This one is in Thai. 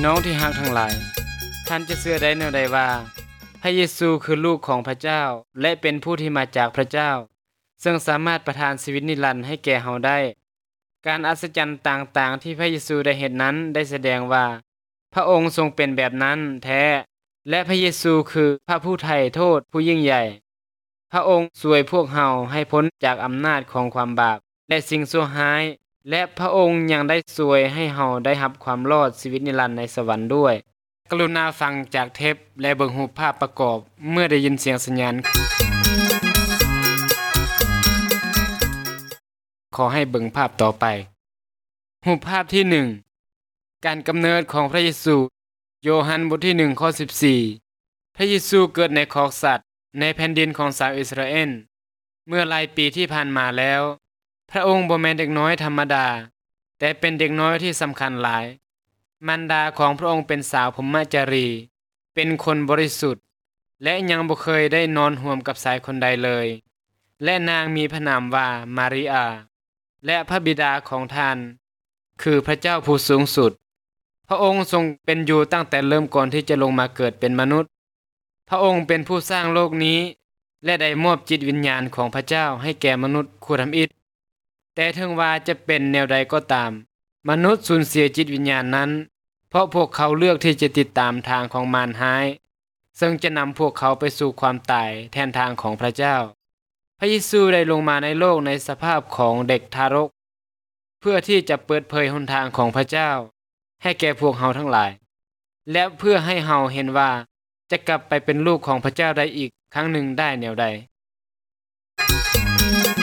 น้องที่ฮักทั้งหลายท่านจะเชื่อได้แนวใดว่าพระเยซูคือลูกของพระเจ้าและเป็นผู้ที่มาจากพระเจ้าซึ่งสามารถประทานชีวิตนิรันดร์ให้แก่เฮาได้การอัศจรรย์ต่างๆที่พระเยซูได้เฮ็ดนั้นได้แสดงว่าพระองค์ทรงเป็นแบบนั้นแท้และพระเยซูคือพระผู้ไถ่โทษผู้ยิ่งใหญ่พระองค์ช่วยพวกเฮาให้พ้นจากอำนาจของความบาปและสิ่งชั่วร้ายและพระองค์ยังได้ช่วยให้เฮาได้รับความรอดชีวิตนิรันดร์ในสวรรค์ด้วยกรุณาฟังจากเทปและเบิ่งรูปภาพประกอบเมื่อได้ยินเสียงสัญญาณขอให้เบิ่งภาพต่อไปรูปภาพที่1การกำเนิดของพระเยซูโยฮันบทที่1ข้อ14พระเยซูเกิดในคอกสัตว์ในแผ่นดินของชาวอิสราเอลเมื่อหลายปีที่ผ่านมาแล้วพระองค์บ่แม่นเด็กน้อยธรรมดาแต่เป็นเด็กน้อยที่สำคัญหลายมารดาของพระองค์เป็นสาวพรหมจารีเป็นคนบริสุทธิ์และยังบ่เคยได้นอนร่วมกับชายคนใดเลยและนางมีพระนามว่ามาริอาและพระบิดาของท่านคือพระเจ้าผู้สูงสุดพระองค์ทรงเป็นอยู่ตั้งแต่เริ่มก่อนที่จะลงมาเกิดเป็นมนุษย์พระองค์เป็นผู้สร้างโลกนี้และได้มอบจิตวิญญาณของพระเจ้าให้แก่มนุษย์ผู้ทำอิฐแต่ถึงว่าจะเป็นแนวใดก็ตามมนุษย์สูญเสียจิตวิญญาณนั้นเพราะพวกเขาเลือกที่จะติดตามทางของมารร้ายซึ่งจะนำพวกเขาไปสู่ความตายแทนทางของพระเจ้าพระเยซูได้ลงมาในโลกในสภาพของเด็กทารกเพื่อที่จะเปิดเผยหนทางของพระเจ้าให้แก่พวกเฮาทั้งหลายและเพื่อให้เฮาเห็นว่าจะกลับไปเป็นลูกของพระเจ้าได้อีกครั้งหนึ่งได้แนวใด